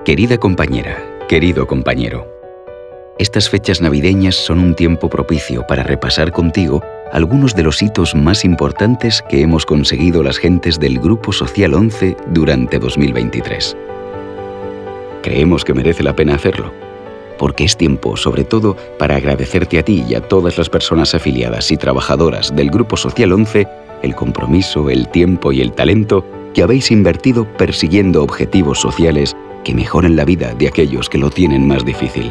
Querida compañera, querido compañero, estas fechas navideñas son un tiempo propicio para repasar contigo algunos de los hitos más importantes que hemos conseguido las gentes del Grupo Social 11 durante 2023. Creemos que merece la pena hacerlo, porque es tiempo, sobre todo, para agradecerte a ti y a todas las personas afiliadas y trabajadoras del Grupo Social 11 el compromiso, el tiempo y el talento que habéis invertido persiguiendo objetivos sociales que mejoren la vida de aquellos que lo tienen más difícil.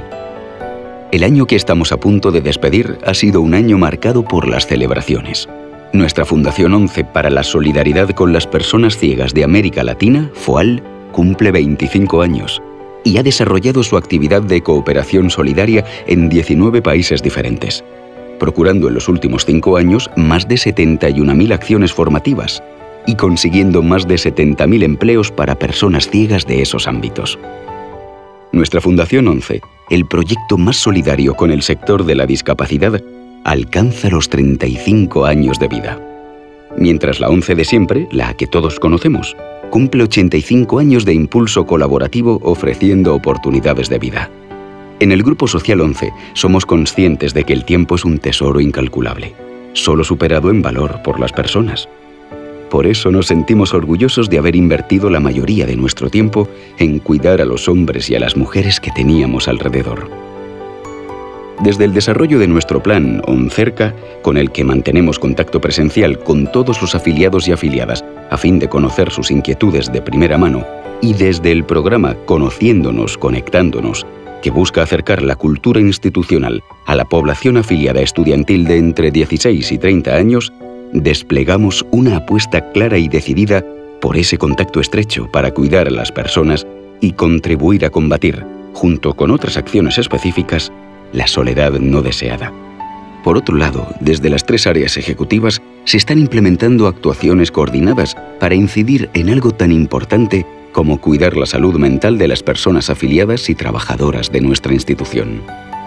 El año que estamos a punto de despedir ha sido un año marcado por las celebraciones. Nuestra Fundación 11 para la Solidaridad con las Personas Ciegas de América Latina, FOAL, cumple 25 años y ha desarrollado su actividad de cooperación solidaria en 19 países diferentes, procurando en los últimos 5 años más de 71.000 acciones formativas y consiguiendo más de 70.000 empleos para personas ciegas de esos ámbitos. Nuestra Fundación 11, el proyecto más solidario con el sector de la discapacidad, alcanza los 35 años de vida. Mientras la 11 de siempre, la que todos conocemos, cumple 85 años de impulso colaborativo ofreciendo oportunidades de vida. En el Grupo Social 11 somos conscientes de que el tiempo es un tesoro incalculable, solo superado en valor por las personas. Por eso nos sentimos orgullosos de haber invertido la mayoría de nuestro tiempo en cuidar a los hombres y a las mujeres que teníamos alrededor. Desde el desarrollo de nuestro plan ONCERCA, con el que mantenemos contacto presencial con todos los afiliados y afiliadas a fin de conocer sus inquietudes de primera mano, y desde el programa Conociéndonos, Conectándonos, que busca acercar la cultura institucional a la población afiliada estudiantil de entre 16 y 30 años, desplegamos una apuesta clara y decidida por ese contacto estrecho para cuidar a las personas y contribuir a combatir, junto con otras acciones específicas, la soledad no deseada. Por otro lado, desde las 3 áreas ejecutivas se están implementando actuaciones coordinadas para incidir en algo tan importante como cuidar la salud mental de las personas afiliadas y trabajadoras de nuestra institución.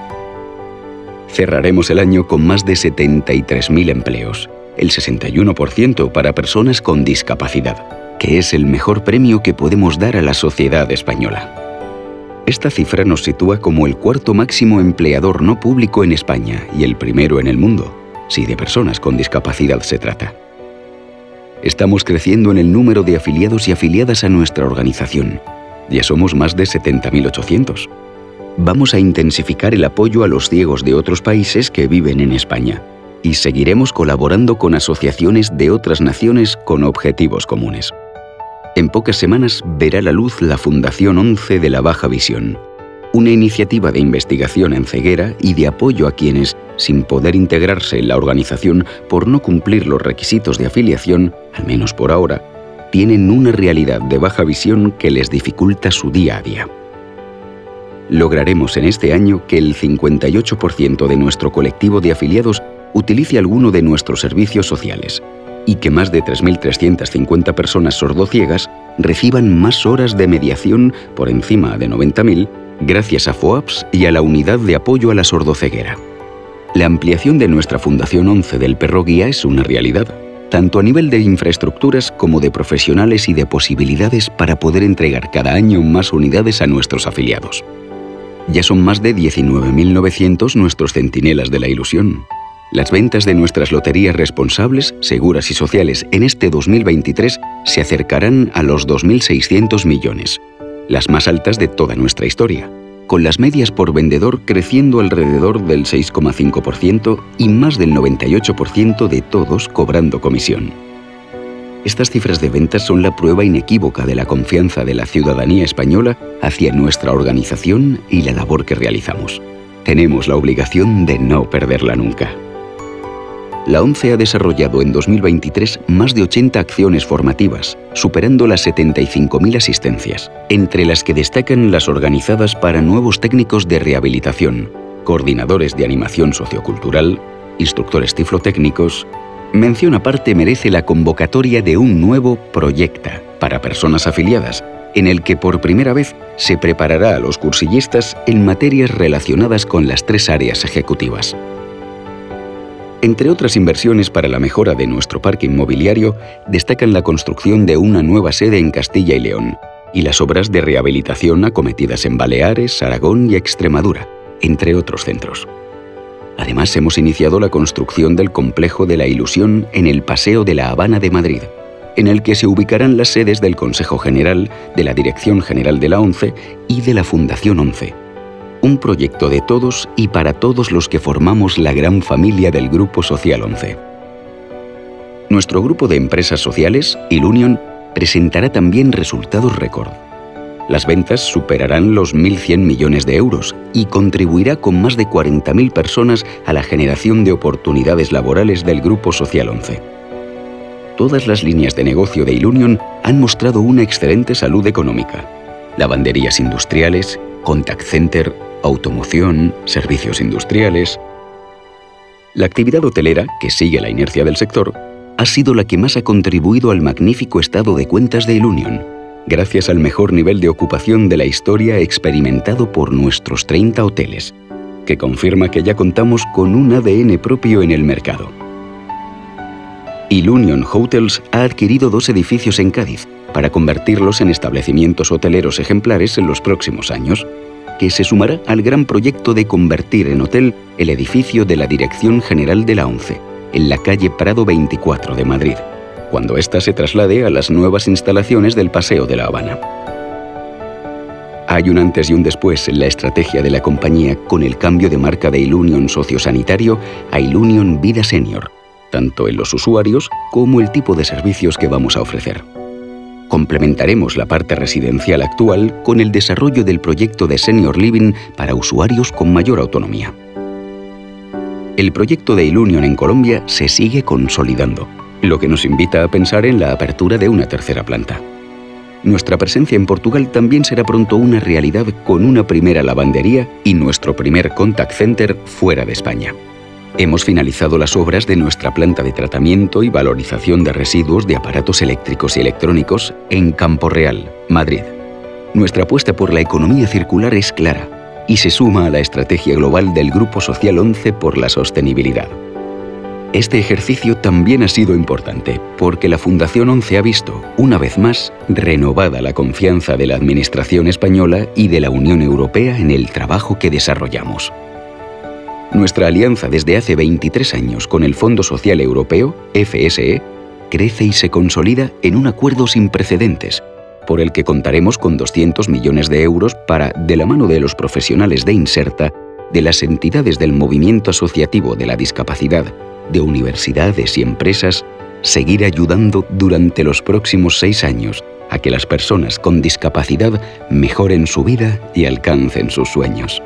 Cerraremos el año con más de 73.000 empleos, el 61% para personas con discapacidad, que es el mejor premio que podemos dar a la sociedad española. Esta cifra nos sitúa como el 4º máximo empleador no público en España y el primero en el mundo, si de personas con discapacidad se trata. Estamos creciendo en el número de afiliados y afiliadas a nuestra organización. Ya somos más de 70.800. Vamos a intensificar el apoyo a los ciegos de otros países que viven en España y seguiremos colaborando con asociaciones de otras naciones con objetivos comunes. En pocas semanas verá la luz la Fundación 11 de la Baja Visión, una iniciativa de investigación en ceguera y de apoyo a quienes, sin poder integrarse en la organización por no cumplir los requisitos de afiliación, al menos por ahora, tienen una realidad de baja visión que les dificulta su día a día. Lograremos en este año que el 58% de nuestro colectivo de afiliados utilice alguno de nuestros servicios sociales y que más de 3.350 personas sordociegas reciban más horas de mediación por encima de 90.000 gracias a FOAPS y a la Unidad de Apoyo a la Sordoceguera. La ampliación de nuestra Fundación 11 del Perro Guía es una realidad, tanto a nivel de infraestructuras como de profesionales y de posibilidades para poder entregar cada año más unidades a nuestros afiliados. Ya son más de 19.900 nuestros centinelas de la ilusión. Las ventas de nuestras loterías responsables, seguras y sociales en este 2023 se acercarán a los 2.600 millones, las más altas de toda nuestra historia, con las medias por vendedor creciendo alrededor del 6,5% y más del 98% de todos cobrando comisión. Estas cifras de ventas son la prueba inequívoca de la confianza de la ciudadanía española hacia nuestra organización y la labor que realizamos. Tenemos la obligación de no perderla nunca. La ONCE ha desarrollado en 2023 más de 80 acciones formativas, superando las 75.000 asistencias, entre las que destacan las organizadas para nuevos técnicos de rehabilitación, coordinadores de animación sociocultural, instructores tiflotécnicos. Mención aparte merece la convocatoria de un nuevo Proyecta para personas afiliadas, en el que por primera vez se preparará a los cursillistas en materias relacionadas con las 3 áreas ejecutivas. Entre otras inversiones para la mejora de nuestro parque inmobiliario, destacan la construcción de una nueva sede en Castilla y León y las obras de rehabilitación acometidas en Baleares, Aragón y Extremadura, entre otros centros. Además, hemos iniciado la construcción del Complejo de la Ilusión en el Paseo de la Habana de Madrid, en el que se ubicarán las sedes del Consejo General, de la Dirección General de la ONCE y de la Fundación ONCE. Un proyecto de todos y para todos los que formamos la gran familia del Grupo Social ONCE. Nuestro grupo de empresas sociales, Ilunion, presentará también resultados récord. Las ventas superarán los 1.100 millones de euros y contribuirá con más de 40.000 personas a la generación de oportunidades laborales del Grupo Social ONCE. Todas las líneas de negocio de Ilunion han mostrado una excelente salud económica. Lavanderías industriales, contact center, automoción, servicios industriales. La actividad hotelera, que sigue la inercia del sector, ha sido la que más ha contribuido al magnífico estado de cuentas de Ilunion, gracias al mejor nivel de ocupación de la historia experimentado por nuestros 30 hoteles, que confirma que ya contamos con un ADN propio en el mercado. Ilunion Hotels ha adquirido 2 edificios en Cádiz para convertirlos en establecimientos hoteleros ejemplares en los próximos años, que se sumará al gran proyecto de convertir en hotel el edificio de la Dirección General de la ONCE, en la calle Prado 24 de Madrid, cuando ésta se traslade a las nuevas instalaciones del Paseo de la Habana. Hay un antes y un después en la estrategia de la compañía con el cambio de marca de Ilunion Sociosanitario a Ilunion Vida Senior, tanto en los usuarios como el tipo de servicios que vamos a ofrecer. Complementaremos la parte residencial actual con el desarrollo del proyecto de Senior Living para usuarios con mayor autonomía. El proyecto de Ilunion en Colombia se sigue consolidando, lo que nos invita a pensar en la apertura de una tercera planta. Nuestra presencia en Portugal también será pronto una realidad con una primera lavandería y nuestro primer contact center fuera de España. Hemos finalizado las obras de nuestra planta de tratamiento y valorización de residuos de aparatos eléctricos y electrónicos en Campo Real, Madrid. Nuestra apuesta por la economía circular es clara y se suma a la estrategia global del Grupo Social ONCE por la sostenibilidad. Este ejercicio también ha sido importante porque la Fundación ONCE ha visto, una vez más, renovada la confianza de la Administración española y de la Unión Europea en el trabajo que desarrollamos. Nuestra alianza desde hace 23 años con el Fondo Social Europeo, FSE, crece y se consolida en un acuerdo sin precedentes, por el que contaremos con 200 millones de euros para, de la mano de los profesionales de Inserta, de las entidades del movimiento asociativo de la discapacidad, de universidades y empresas, seguir ayudando durante los próximos 6 años a que las personas con discapacidad mejoren su vida y alcancen sus sueños.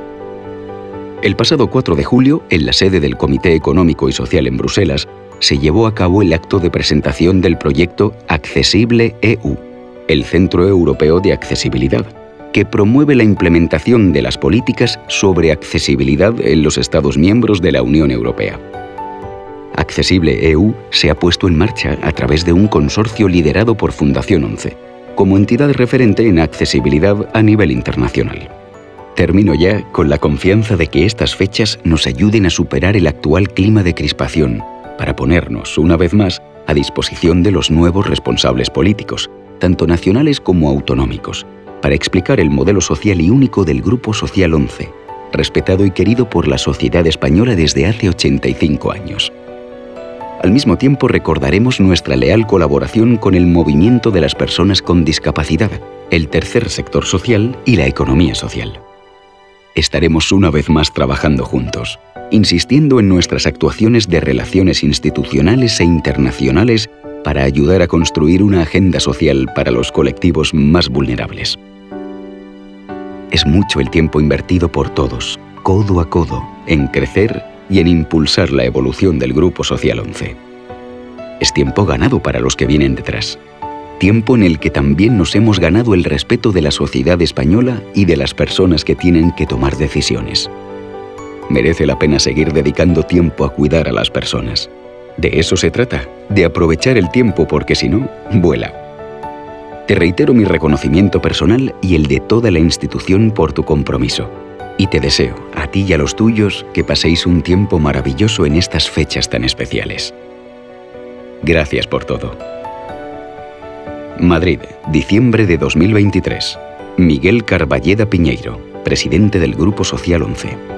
El pasado 4 de julio, en la sede del Comité Económico y Social en Bruselas, se llevó a cabo el acto de presentación del proyecto Accessible EU, el Centro Europeo de Accesibilidad, que promueve la implementación de las políticas sobre accesibilidad en los Estados miembros de la Unión Europea. Accessible EU se ha puesto en marcha a través de un consorcio liderado por Fundación ONCE, como entidad referente en accesibilidad a nivel internacional. Termino ya con la confianza de que estas fechas nos ayuden a superar el actual clima de crispación, para ponernos, una vez más, a disposición de los nuevos responsables políticos, tanto nacionales como autonómicos, para explicar el modelo social y único del Grupo Social ONCE, respetado y querido por la sociedad española desde hace 85 años. Al mismo tiempo recordaremos nuestra leal colaboración con el movimiento de las personas con discapacidad, el tercer sector social y la economía social. Estaremos una vez más trabajando juntos, insistiendo en nuestras actuaciones de relaciones institucionales e internacionales para ayudar a construir una agenda social para los colectivos más vulnerables. Es mucho el tiempo invertido por todos, codo a codo, en crecer y en impulsar la evolución del Grupo Social ONCE. Es tiempo ganado para los que vienen detrás. Tiempo en el que también nos hemos ganado el respeto de la sociedad española y de las personas que tienen que tomar decisiones. Merece la pena seguir dedicando tiempo a cuidar a las personas. De eso se trata, de aprovechar el tiempo porque si no, vuela. Te reitero mi reconocimiento personal y el de toda la institución por tu compromiso. Y te deseo, a ti y a los tuyos, que paséis un tiempo maravilloso en estas fechas tan especiales. Gracias por todo. Madrid, diciembre de 2023. Miguel Carballeda Piñeiro, presidente del Grupo Social 11.